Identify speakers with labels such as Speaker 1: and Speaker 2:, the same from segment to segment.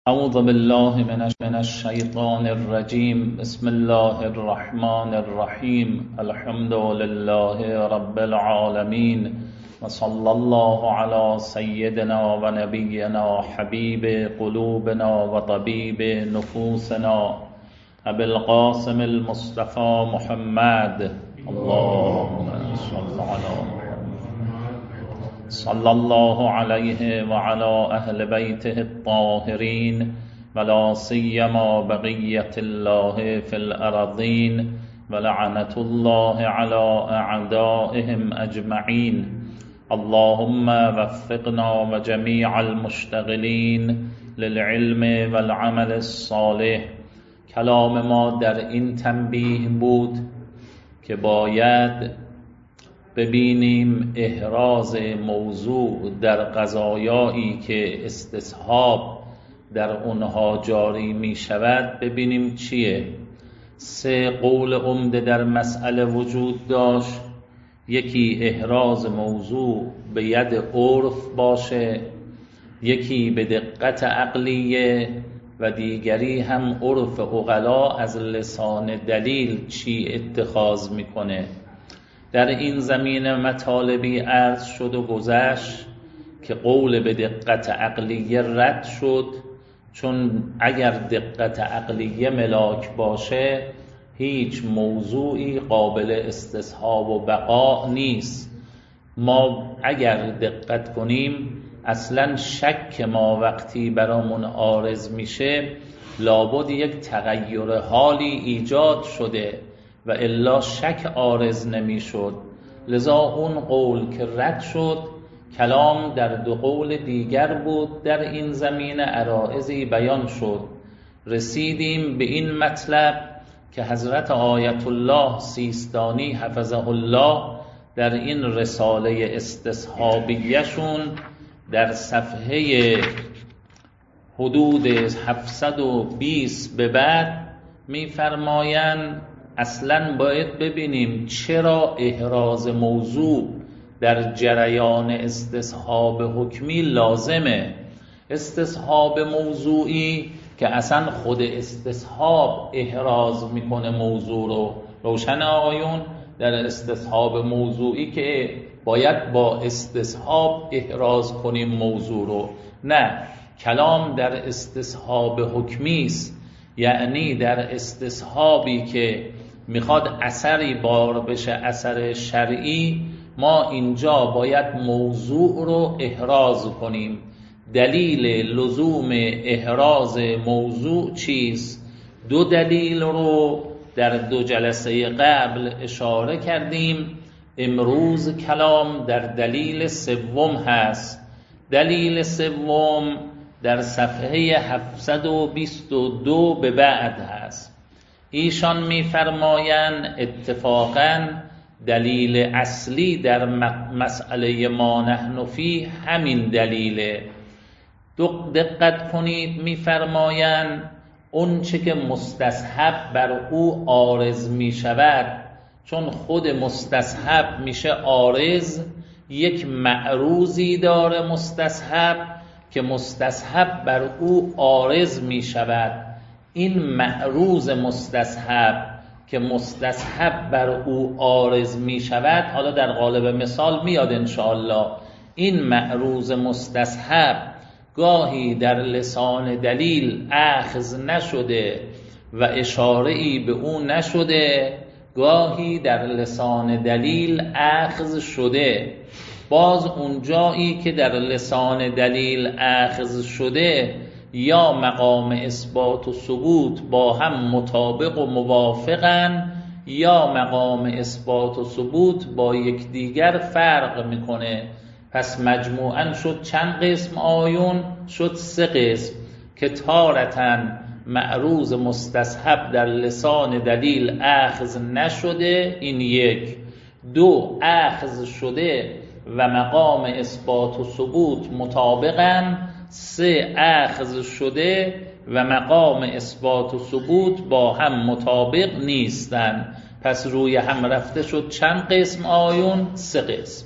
Speaker 1: اعوذ بالله من الشیطان الرجیم. بسم الله الرحمن الرحیم. الحمد لله رب العالمین و صلی الله علی سیدنا و نبینا حبیب قلوبنا و طبیب نفوسنا ابی القاسم المصطفى محمد. اللهم صل علی صلی الله علیه و علی اهل بیته الطاهرین ولا سیما بقیة الله فی الارضین ولعنة الله علی اعدائهم اجمعین. اللهم وفقنا و جمیع المشتغلین للعلم والعمل الصالح. کلام ما در این تنبیه بود که باید ببینیم احراز موضوع در قضایایی که استصحاب در اونها جاری می شود ببینیم چیه. 3 قول عمده در مسئله وجود داشت. یکی احراز موضوع به ید عرف باشه، یکی به دقت عقلیه و دیگری هم عرف عقلا از لسان دلیل چی اتخاذ میکنه. در این زمینه مطالبی عرض شد و گذشت که قول به دقت عقلیه رد شد، چون اگر دقت عقلیه ملاک باشه هیچ موضوعی قابل استصحاب و بقا نیست. ما اگر دقت کنیم اصلا شک ما وقتی برامون عارض میشه لابد یک تغییر حالی ایجاد شده و الا شک عارض نمی شد. لذا اون قول که رد شد کلام در 2 قول دیگر بود. در این زمینه عرائضی بیان شد. رسیدیم به این مطلب که حضرت آیت الله سیستانی حفظه الله در این رساله استصحابیشون در صفحه حدود 720 به بعد می‌فرمایند اصلاً باید ببینیم چرا احراز موضوع در جریان استصحاب حکمی لازمه. استصحاب موضوعی که اصلا خود استصحاب احراز میکنه موضوع رو. روشن آقایون؟ در استصحاب موضوعی که باید با استصحاب احراز کنیم موضوع رو. نه، کلام در استصحاب حکمی است، یعنی در استصحابی که میخواد اثری بار بشه، اثر شرعی، ما اینجا باید موضوع رو احراز کنیم. دلیل لزوم احراز موضوع چیست؟ 2 دلیل رو در 2 جلسه قبل اشاره کردیم. امروز کلام در دلیل 3 هست. دلیل 3 در صفحه 722 به بعد هست. ایشان می‌فرمایند اتفاقاً دلیل اصلی در مسئله ما نحن فی همین دلیله. دقت کنید، می‌فرمایند اون چه که مستصحب بر او عارض می‌شود، چون خود مستصحب میشه عارض، یک معروضی داره مستصحب که مستصحب بر او عارض می‌شود. این معروض مستصحب که مستصحب بر او عارض می شود، حالا در قالب مثال میاد انشاءالله. این معروض مستصحب گاهی در لسان دلیل اخذ نشده و اشاره‌ای به او نشده، گاهی در لسان دلیل اخذ شده. باز اون جایی که در لسان دلیل اخذ شده یا مقام اثبات و ثبوت با هم مطابق و موافقن، یا مقام اثبات و ثبوت با یکدیگر فرق میکنه. پس مجموعاً شد چند قسم آیون؟ شد 3 قسم که تارةً معروض مستصحب در لسان دلیل اخذ نشده، این 1. 2 اخذ شده و مقام اثبات و ثبوت مطابقن. 3 اخذ شده و مقام اثبات و ثبوت با هم مطابق نیستن. پس روی هم رفته شد چند قسم آیون؟ 3 قسم.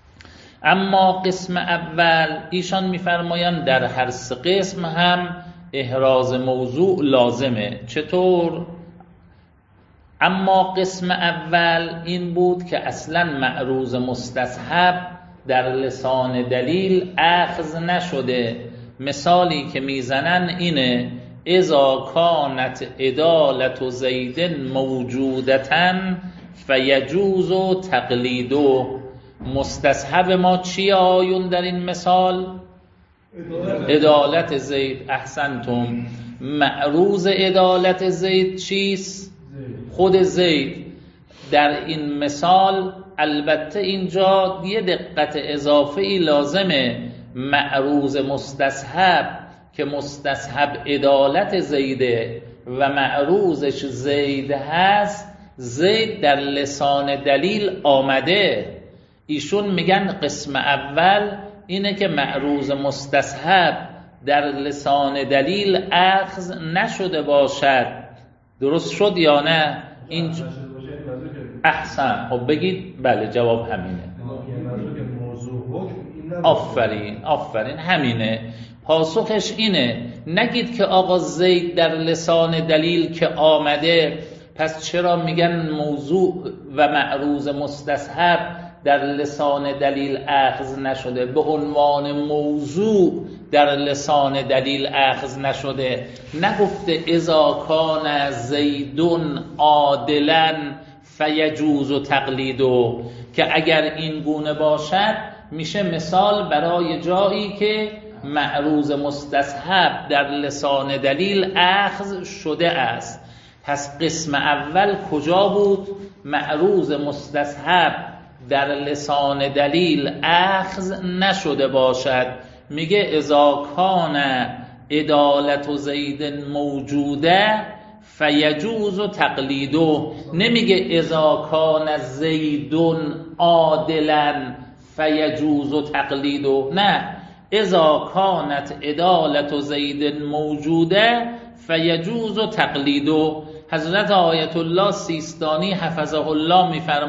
Speaker 1: اما قسم اول ایشان میفرمایند در هر 3 قسم هم احراز موضوع لازمه. چطور؟ اما قسم اول این بود که اصلا معروض مستصحب در لسان دلیل اخذ نشده. مثالی که میزنن اینه: اذا کانت عدالت زید موجودتاً فیجوز تقلیدو. مستصحب ما چی آیون در این مثال؟ عدالت زید. احسنتم. معروض عدالت زید چیست؟ خود زید. در این مثال البته اینجا یه دقت اضافه ای لازمه. معروض مستصحب که مستصحب عدالت زیده و معروضش زید هست، زید در لسان دلیل آمده. ایشون میگن قسم اول اینه که معروض مستصحب در لسان دلیل اخذ نشده باشد. درست شد یا نه؟ این احسن. خب بگید بله، جواب همینه. آفرین همینه. پاسخش اینه. نگید که آقا زید در لسان دلیل که آمده، پس چرا میگن موضوع و معروض مستصحب در لسان دلیل اخذ نشده؟ به عنوان موضوع در لسان دلیل اخذ نشده. نگفته اذا کان زیدون عادلا فیجوز تقلیدو، که اگر این گونه باشد میشه مثال برای جایی که معروض مستصحب در لسان دلیل اخذ شده است. پس قسم اول کجا بود؟ معروض مستصحب در لسان دلیل اخذ نشده باشد. میگه اذا کان عدالت زید موجوده فیجوز تقلیدو. نمیگه اذا کان زیدون عادلا فیجوز تقلیدو. نه، اذا کانت عدالت زید موجوده فیجوز تقلیدو. حضرت آیت الله سیستانی حفظه الله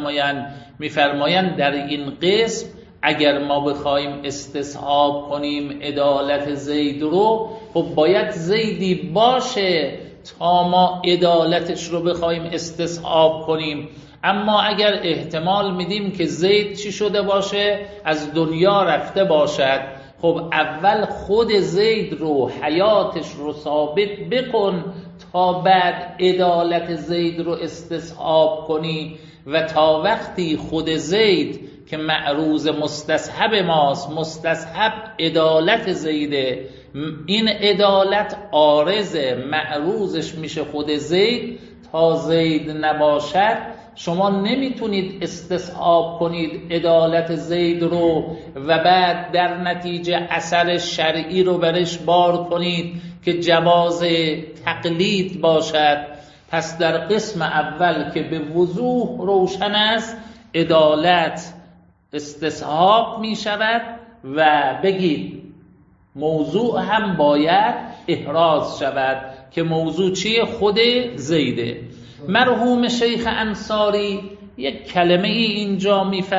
Speaker 1: میفرمایند در این قسم اگر ما بخوایم استصحاب کنیم عدالت زید رو، خب باید زیدی باشه تا ما عدالتش رو بخوایم استصحاب کنیم. اما اگر احتمال میدیم که زید چی شده باشه؟ از دنیا رفته باشد، خب اول خود زید رو، حیاتش رو ثابت بکن تا بعد عدالت زید رو استصحاب کنی. و تا وقتی خود زید که معروض مستصحب ماست، مستصحب عدالت زیده، این عدالت عارضه، معروضش میشه خود زید، تا زید نباشد شما نمیتونید استصحاب کنید عدالت زید رو و بعد در نتیجه اثر شرعی رو برش بار کنید که جواز تقلید باشد. پس در قسم اول که به وضوح روشن است عدالت استصحاب می شود و بگید موضوع هم باید احراز شود که موضوع چیه؟ خود زیده. مرحوم شیخ انصاری یک کلمه ای اینجا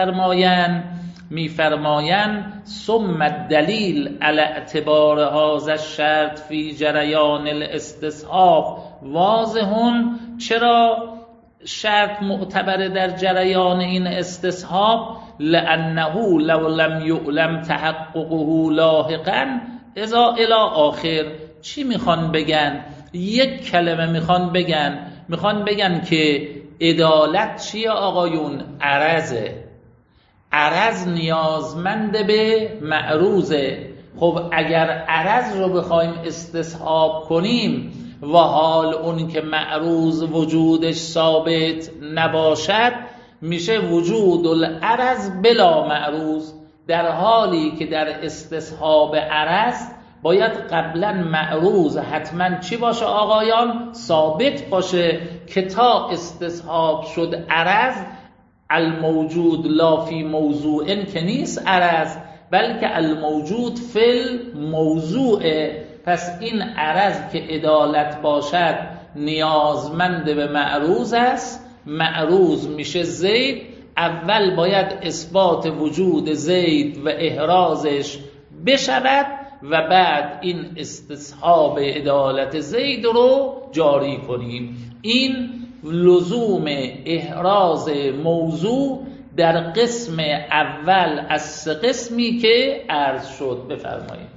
Speaker 1: میفرمایند ثم الدلیل علی اعتبار هذا الشرط فی جریان الاستصحاب واضحون. چرا شرط معتبر در جریان این استصحاب؟ لانه لو لم یعلم تحققه لاحقا اذا الی آخر. چی میخوان بگن؟ یک کلمه میخوان بگن که عدالت چیه آقایون؟ عرضه. عرض نیازمند به معروضه. خب اگر عرض رو بخوایم استصحاب کنیم و حال اون که معروض وجودش ثابت نباشد، میشه وجود العرض بلا معروض، در حالی که در استصحاب عرض باید قبلا معروض حتما چی باشه آقایان؟ ثابت باشه که تا استصحاب شد عرض، الموجود لا فی موضوع که نیست عرض، بلکه الموجود فی الموضوع. پس این عرض که عدالت باشد نیازمند به معروض است. معروض میشه زید. اول باید اثبات وجود زید و احرازش بشود و بعد این استصحاب عدالت زید رو جاری کنیم. این لزوم احراز موضوع در قسم اول از سه قسمی که عرض شد. بفرمایید.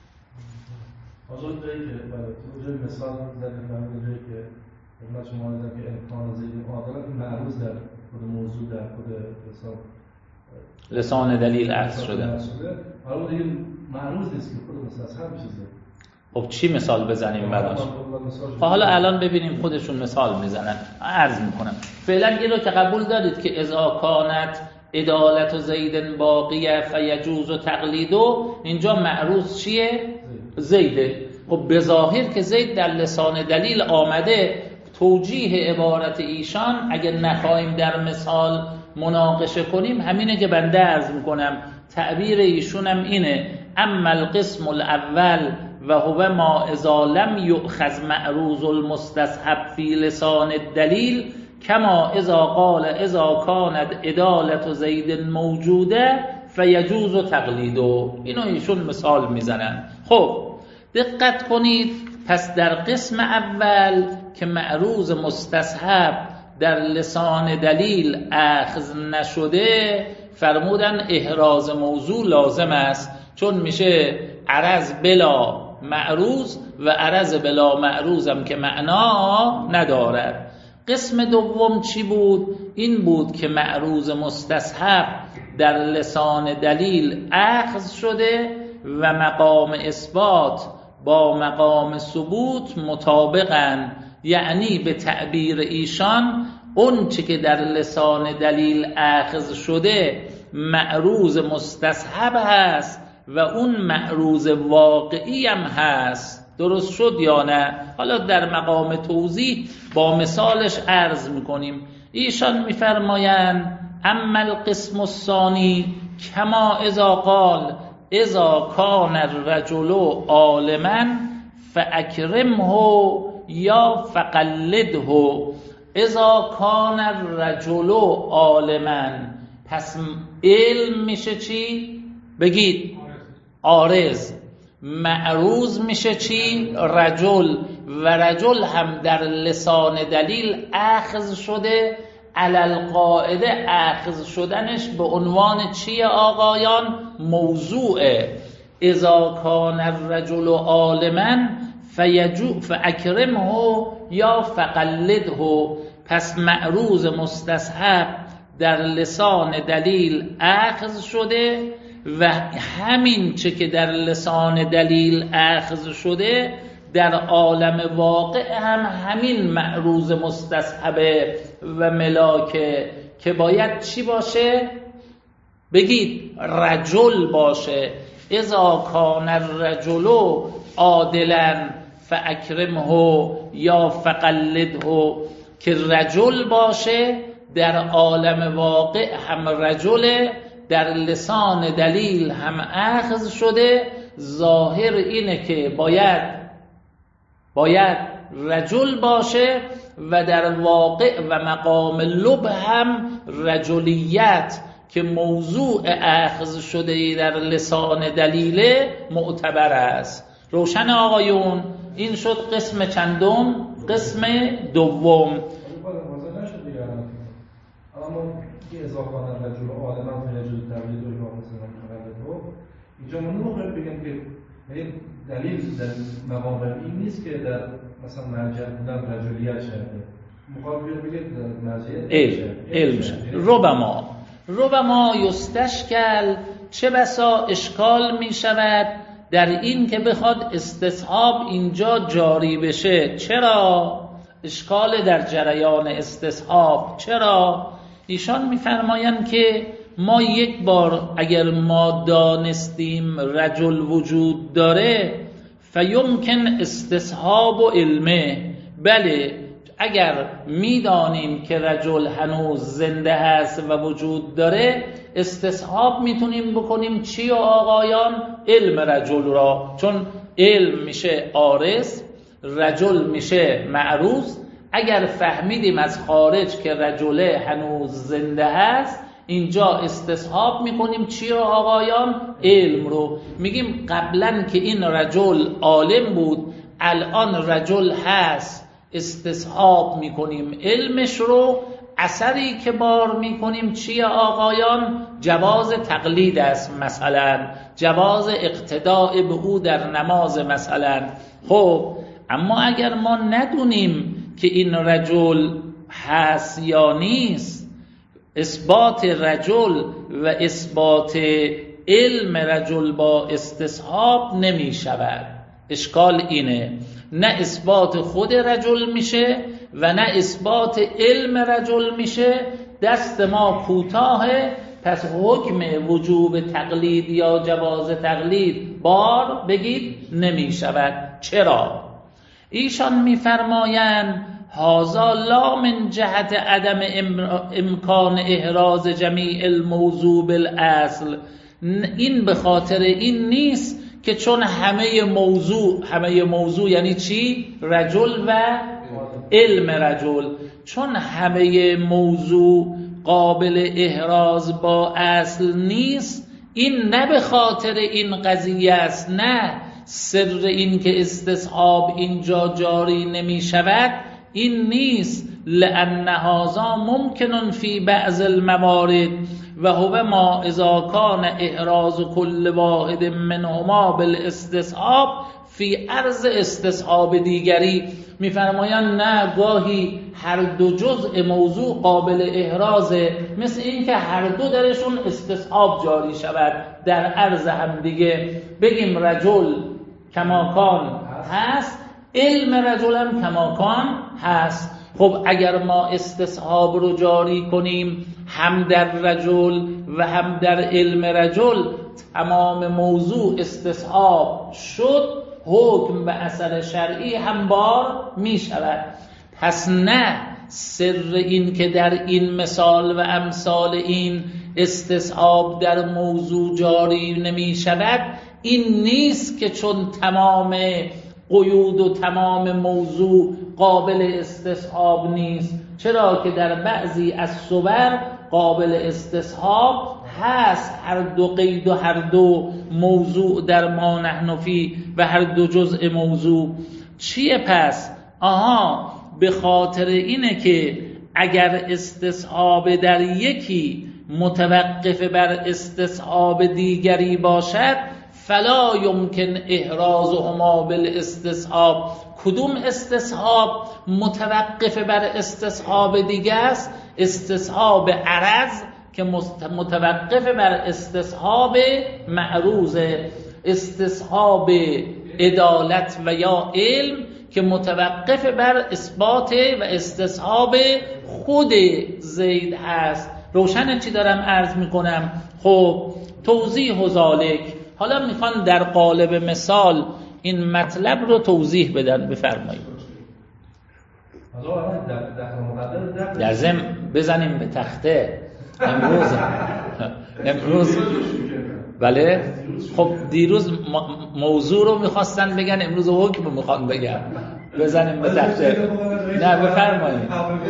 Speaker 2: آزاد جایی که برای مثال زدیم جایی که خدمت شما دیدم که امکان زید عدالت معروض در خود موضوع در خود حساب
Speaker 1: لسان دلیل عرض شده.
Speaker 2: حالا دیگه معروض نیست که خود مستصحب میشه. خب
Speaker 1: چی مثال بزنیم براش؟ حالا الان ببینیم خودشون مثال میزنن. عرض میکنم فعلا این رو که قبول دارید که اذا کانت عدالت زید باقیه فیجوز تقلیدو، اینجا معروض چیه؟ زیده. خب به ظاهر که زید در لسان دلیل آمده، توجیه عبارت ایشان اگر نخواهیم در مثال مناقشه کنیم همینه که بنده عرض میکنم. تعبیر ایشونم اینه: اما القسم الاول و هو ما اذا لم یؤخذ معروض المستصحب فی لسان الدلیل کما اذا قال اذا کانت عدالت زید موجوده فیجوز تقلیدو. اینو ایشون مثال میزنن. خب دقت کنید. پس در قسم اول که معروض مستصحب در لسان دلیل اخذ نشده، فرمودن احراز موضوع لازم است، چون میشه عرض بلا معروض و عرض بلا معروض هم که معنا ندارد. قسم دوم چی بود؟ این بود که معروض مستصحب در لسان دلیل اخذ شده و مقام اثبات با مقام ثبوت مطابقن، یعنی به تعبیر ایشان اون چی که در لسان دلیل اخذ شده معروض مستصحب هست و اون معروض واقعی هم هست. درست شد یا نه؟ حالا در مقام توضیح با مثالش عرض میکنیم. ایشان میفرمایند اما القسم الثانی کما اذا قال اذا کان الرجل عالما فاکرمه یا فقلده. اذا کان الرجل عالما، پس علم میشه چی؟ بگید. عارض. معروض میشه چی؟ رجل. و رجل هم در لسان دلیل اخذ شده، علل قاعده اخذ شدنش به عنوان چیه آقایان؟ موضوعه. اذا کان الرجل عالما فاکرمه یا فقلده. پس معروض مستصحب در لسان دلیل اخذ شده و همین چه که در لسان دلیل اخذ شده در عالم واقع هم همین معروض مستصحبه و ملاکه که باید چی باشه؟ بگید رجل باشه. اذا کان الرجل عادلا فاکرمه یا فقلده، که رجل باشه در عالم واقع هم رجله، در لسان دلیل هم اخذ شده. ظاهر اینه که باید رجل باشه و در واقع و مقام لب هم رجلیت که موضوع اخذ شده در لسان دلیل معتبر است. روشن آقایون؟ این شد قسم چندم؟ قسم دوم.
Speaker 2: اذا کان الرجل عالما فیجوز تقلیده یا فقلده. اینجا ما نمیخوایم بگیم که دلیل در مقام این نیست که در مثلا مرجع بودن رجلیت شده، مقابل بگید مرجع
Speaker 1: علم شد. ربما یستشکل، چه بسا اشکال می شود در این که بخواد استصحاب اینجا جاری بشه. چرا اشکال در جریان استصحاب؟ چرا؟ ایشان میفرمایند که ما یک بار اگر ما دانستیم رجل وجود داره فیمکن استصحاب و علمه. بله، اگر میدانیم که رجل هنوز زنده هست و وجود داره، استصحاب میتونیم بکنیم چی آقایان؟ علم رجل را، چون علم میشه عارض، رجل میشه معروض. اگر فهمیدیم از خارج که رجله هنوز زنده هست، اینجا استصحاب میکنیم چی رو آقایان؟ علم رو. میگیم قبلا که این رجل عالم بود، الان رجل هست، استصحاب میکنیم علمش رو. اثری که بار میکنیم چیه آقایان؟ جواز تقلید است، مثلا جواز اقتداء به او در نماز مثلا. خب اما اگر ما ندونیم که این رجل هست یا نیست، اثبات رجل و اثبات علم رجل با استصحاب نمی شود. اشکال اینه، نه اثبات خود رجل میشه و نه اثبات علم رجل میشه. دست ما کوتاهه، پس حکم وجوب تقلید یا جواز تقلید بار بگید نمی شود. چرا؟ ایشان میفرمایند هذا لا من جهت عدم امکان احراز جمیع الموضوع بالاصل. این به خاطر این نیست که چون همه موضوع یعنی چی؟ رجل و علم رجل، چون همه موضوع قابل احراز با اصل نیست، این نه به خاطر این قضیه است. نه، سر این که استصحاب اینجا جاری نمی شود این نیست. لأن هذا ممکن فی بعض الموارد و هو ما اذا کان احراز کل واحد منهما بالاستصحاب فی عرض استصحاب دیگری. میفرمایند نه، گاهی هر دو جزء موضوع قابل احرازه، مثل این که هر دو درشون استصحاب جاری شود در عرض هم دیگه. بگیم رجل کماکان هست، علم رجل هم کماکان هست. خب اگر ما استصحاب رو جاری کنیم هم در رجل و هم در علم رجل، تمام موضوع استصحاب شد، حکم به اثر شرعی هم بار می شود. پس نه، سر این که در این مثال و امثال این استصحاب در موضوع جاری نمی شود این نیست که چون تمام قیود و تمام موضوع قابل استصحاب نیست. چرا که در بعضی از صور قابل استصحاب هست، هر دو قید و هر دو موضوع در ما نحن فی و هر دو جزء موضوع. چیه پس؟ به خاطر اینه که اگر استصحاب در یکی متوقف بر استصحاب دیگری باشد فلا یمکن احرازهما بالاستصحاب. کدوم استصحاب متوقف بر استصحاب دیگه است؟ استصحاب عرض که متوقف بر استصحاب معروض، استصحاب عدالت و یا علم که متوقف بر اثبات و استصحاب خود زید هست. روشنه چی دارم عرض میکنم؟ خب توضیح و ذالک. حالا میخوان در قالب مثال این مطلب رو توضیح بدن. بفرمایید. در ضمن بزنیم به تخته امروز بله. خب دیروز موضوع رو میخواستن بگن، امروز حکم رو میخوان بگن. بزنیم به تخته. نه بفرمایید.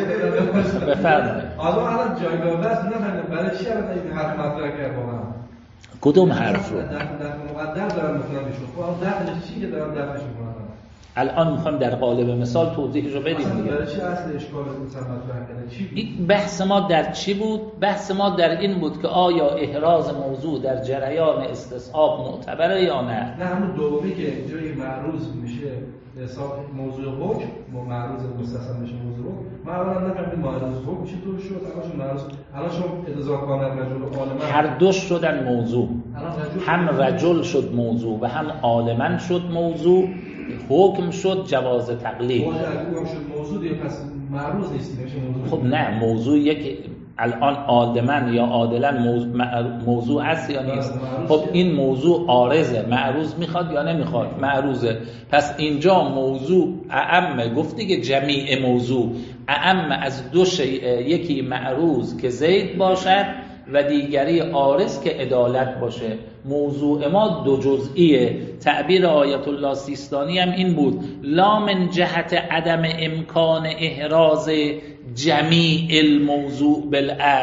Speaker 2: الان جایگاه است. نه برای چی این حرف مطرح کردم؟
Speaker 1: کدوم حرف رو؟
Speaker 2: در مقدر دارم میخونم ایشون. خب دقیقاً چی که دارم دقیقش میکنم؟
Speaker 1: الان میخوام در قالب مثال توضیحش رو بدیم دیگه.
Speaker 2: برای چی اصل اشکال مطرح کرده؟ چی بود؟
Speaker 1: بحث ما در چی بود؟ بحث ما در این بود که آیا احراز موضوع در جریان استصحاب معتبره یا نه؟
Speaker 2: نه، همون دومی که جای معروض میشه حساب موضوع حکم، معروض مستثنا میشه موضوع حکم. ما اولا نفهمیم معروض حکم چطور شد. الان شما اذا کان رجل عالما،
Speaker 1: هر دو شدن موضوع. هم رجل شد موضوع و هم عالما شد موضوع. حکم شد جواز تقلید.
Speaker 2: حکم شد موضوع دیگه، پس معروض نیست میشه موضوع.
Speaker 1: خب نه، موضوع یک الان عالما یا عادلا موضوع هست یا نیست؟ خب این موضوع عارضه، معروض میخواد یا نمیخواد؟ معروضه. پس اینجا موضوع اعم گفت دیگه، جمیع موضوع اعم از دو شیء، یکی معروض که زید باشد و دیگری عارض که عدالت باشه. موضوع ما دو جزئیه. تعبیر آیت الله سیستانی هم این بود: لا من جهت عدم امکان احراز جمیع الموضوع بالاصل.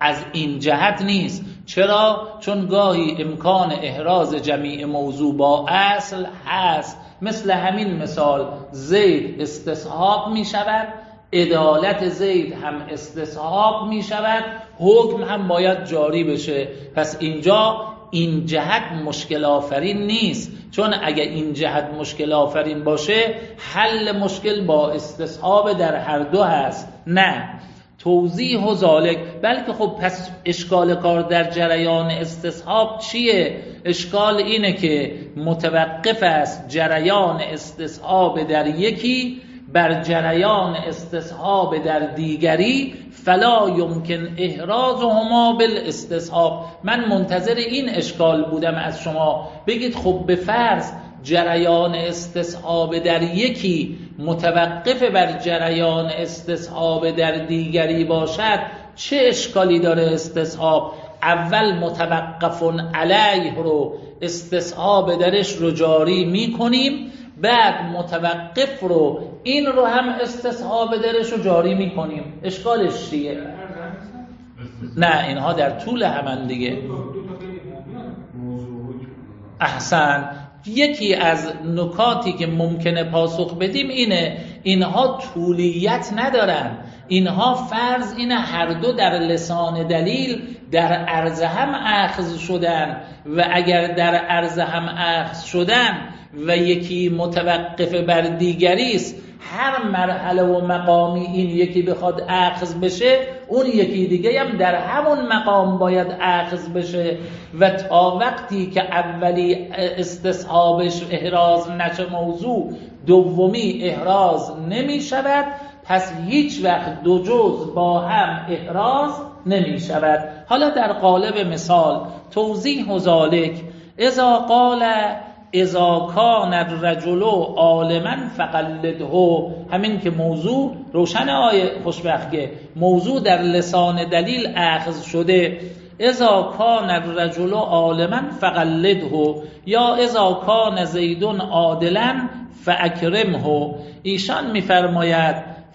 Speaker 1: از این جهت نیست. چرا؟ چون گاهی امکان احراز جمیع موضوع با اصل هست. مثل همین مثال زید استصحاب می شود، عدالت زید هم استصحاب می شود، حکم هم باید جاری بشه. پس اینجا این جهت مشکل آفرین نیست، چون اگه این جهت مشکل آفرین باشه حل مشکل با استصحاب در هر دو هست. نه توضیح و ذالک، بلکه خب پس اشکال کار در جریان استصحاب چیه؟ اشکال اینه که متوقف است جریان استصحاب در یکی بر جریان استصحاب در دیگری، فلا یمکن احرازهما بالاستصحاب. من منتظر این اشکال بودم از شما، بگید خب به فرض جریان استصحاب در یکی متوقف بر جریان استصحاب در دیگری باشد، چه اشکالی داره استصحاب؟ اول متوقف علیه رو استصحاب درش رو جاری می کنیم، بعد متوقف رو این رو هم استصحاب درش رو جاری می کنیم. اشکالش چیه؟ نه اینها در طول همن دیگه. احسن. یکی از نکاتی که ممکنه پاسخ بدیم اینه اینها طولیت ندارن، اینها فرض اینه هر دو در لسان دلیل در عرض هم اخذ شدن، و اگر در عرض هم اخذ شدن و یکی متوقف بر دیگری است، هر مرحله و مقامی این یکی بخواد اخذ بشه اون یکی دیگه هم در همون مقام باید اخذ بشه، و تا وقتی که اولی استصحابش احراز نشه موضوع، دومی احراز نمی شود، پس هیچ وقت دو جزء با هم احراز نمی شود. حالا در قالب مثال توضیح و ذالک، اذا قال اذا کان الرجل عالما فقلده، همین که موضوع روشن آیه خوشبختگه، موضوع در لسان دلیل اخذ شده. اذا کان الرجل عالما فقلده، یا اذا کان زید عادلا فاکرمه. ایشان میفرماید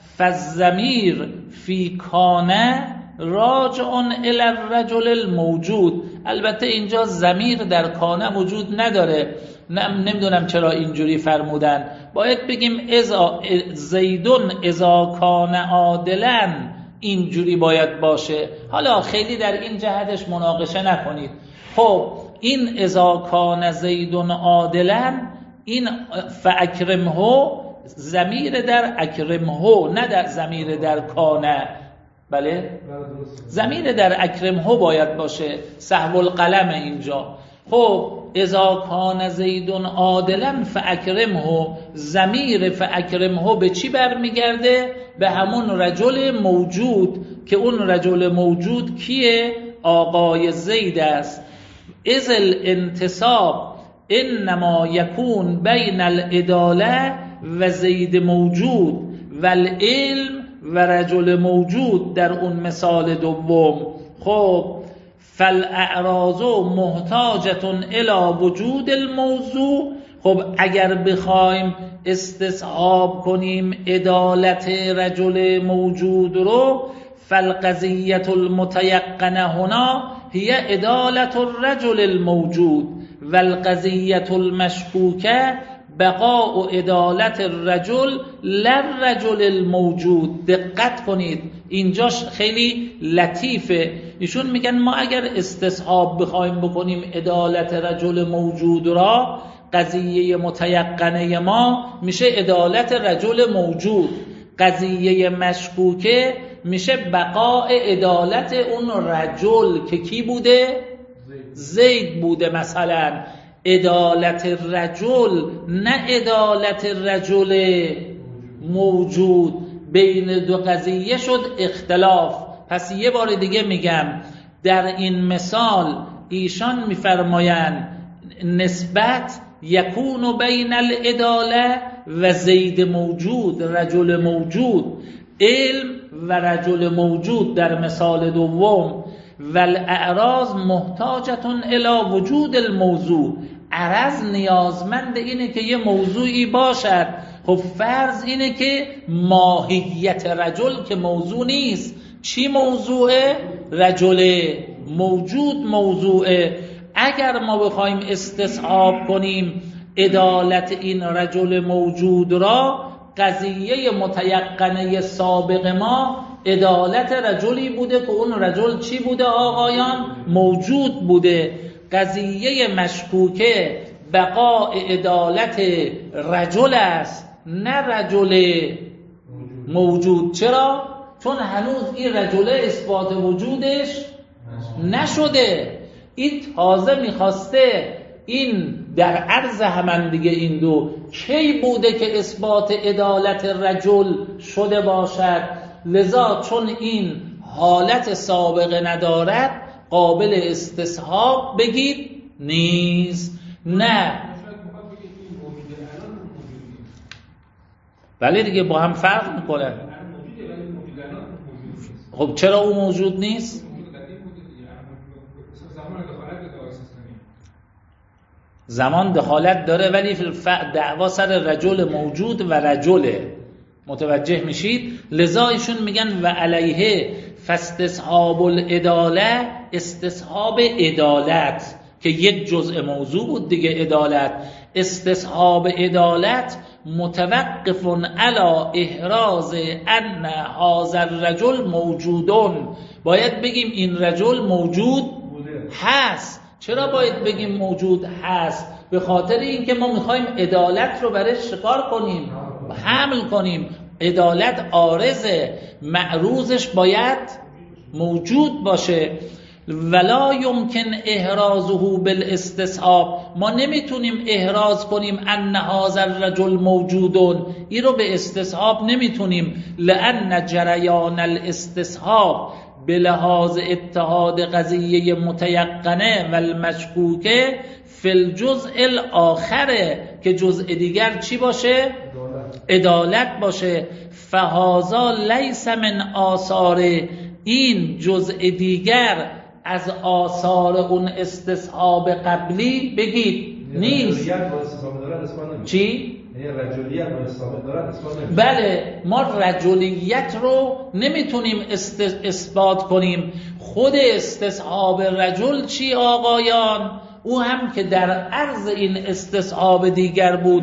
Speaker 1: فالضمیر فی کان راجع الی الرجل الموجود. البته اینجا ضمیر در کان وجود نداره، نمیدونم چرا اینجوری فرمودن، باید بگیم اذا زیدون اذا کان عادلا، اینجوری باید باشه. حالا خیلی در این جهتش مناقشه نکنید. خب این اذا کان زیدون عادلا، این فاکرمه ضمیر در اکرمه، نه در ضمیر در کانه. بله ضمیر در اکرمه باید باشه، سهو القلم اینجا. خب اذا کان زیدون عادلا فاکرمه، ضمیر فاکرمه به چی برمیگرده؟ به همون رجل موجود، که اون رجل موجود کیه؟ آقای زید است. اذ الانتصاب انما یکون بین العداله و زید موجود و العلم و رجل موجود در اون مثال دوم. خب فالاعراض محتاجتون الی وجود الموضوع. خب اگر بخوایم استصحاب کنیم عدالت رجل موجود رو، فالقضیة المتيقنة هنا هي عدالت الرجل الموجود والقضیة المشکوکه بقاء عدالت الرجل للرجل الموجود. دقت کنید اینجاش خیلی لطیفه. ایشون میگن ما اگر استصحاب بخوایم بکنیم عدالت رجل موجود را، قضیه متیقنه ما میشه عدالت رجل موجود، قضیه مشکوکه میشه بقاء عدالت اون رجل که کی بوده؟ زید بوده. مثلا عدالت رجل نه عدالت رجل موجود، بین دو قضیه شد اختلاف. پس یه بار دیگه میگم، در این مثال ایشان میفرمایند نسبت یکون بین العداله و زید موجود، رجل موجود، علم و رجل موجود در مثال دوم. و الاعراض محتاجتون الی وجود الموضوع، عرض نیازمند اینه که یه موضوعی باشد. خب فرض اینه که ماهیت رجل که موضوع نیست، چی موضوعه؟ رجل موجود موضوعه. اگر ما بخوایم استصحاب کنیم عدالت این رجل موجود را، قضیه متیقنه سابق ما عدالت رجلی بوده که اون رجل چی بوده آقایان؟ موجود بوده. قضیه مشکوکه بقاء عدالت رجل است نه رجل موجود. چرا؟ چون هنوز این رجل اثبات وجودش نشده. این تازه میخواسته این در عرض هم دیگه این دو کی بوده که اثبات عدالت رجل شده باشد، لذا چون این حالت سابقه ندارد قابل استصحاب بگید نیست. نه ولی دیگه با هم فرق میکنه. خب چرا اون موجود نیست؟ زمان دخالت داره ولی دعوا سر رجل موجود و رجله. متوجه میشید؟ لذا ایشون میگن و علیه فاستصحاب العداله، استصحاب عدالت که یک جزء موضوع بود دیگه عدالت. استصحاب عدالت متوقف علی احراز ان هذا الرجل موجودون. باید بگیم این رجل موجود هست. چرا باید بگیم موجود هست؟ به خاطر اینکه ما میخوایم عدالت رو برای شکار کنیم، حمل کنیم. عدالت عارضه، معروضش باید موجود باشه. ولا یمکن احرازه بالاستصحاب، ما نمیتونیم احراز کنیم ان هذا الرجل موجودون، این رو به استصحاب نمیتونیم. لان جریان الاستصحاب به لحاظ اتحاد قضیه متیقنه و المشکوکه فی الجزء الاخره، که جزء دیگر چی باشه؟ عدالت باشه. فهذا لیس من آثار، این جزء دیگر از آثار اون استصحاب قبلی بگید نیست. چی؟
Speaker 2: رجولیت رو ثابت دارد اثبات نمیشه.
Speaker 1: بله، ما رجولیت رو نمیتونیم اثبات کنیم. خود استصحاب رجل چی آقایان؟ او هم که در عرض این استصحاب دیگر بود.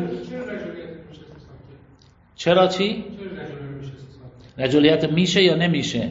Speaker 1: چرا چی؟ رجولیت میشه یا نمیشه؟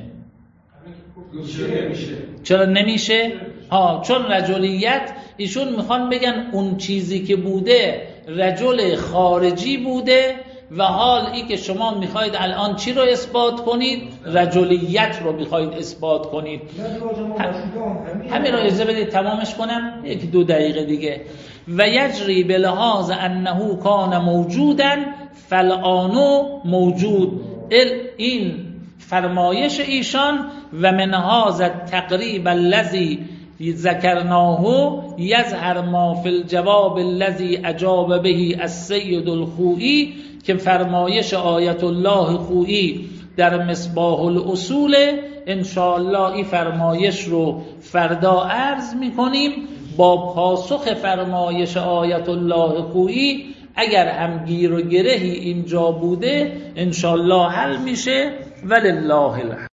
Speaker 1: چرا نمیشه؟ چون رجولیت ایشون میخوان بگن اون چیزی که بوده رجل خارجی بوده و حال ای که شما میخواید الان چی رو اثبات کنید؟ رجولیت رو میخواید اثبات کنید. همین رو اجازه بدید تمامش کنم 1-2 دقیقه دیگه. و یجری بلحاظ انه کان موجودا فالآن موجود، این فرمایش ایشان و من هذا التقریب الذی ذکرناه یظهر ما فی الجواب الذی اجاب به السید الخوئی، که فرمایش آیت الله خوئی در مصباح الاصول. انشاءالله این فرمایش رو فردا عرض میکنیم با پاسخ فرمایش آیت الله خوئی. اگر هم گیر و گرهی اینجا بوده انشاءالله حل میشه. ولله الحمد.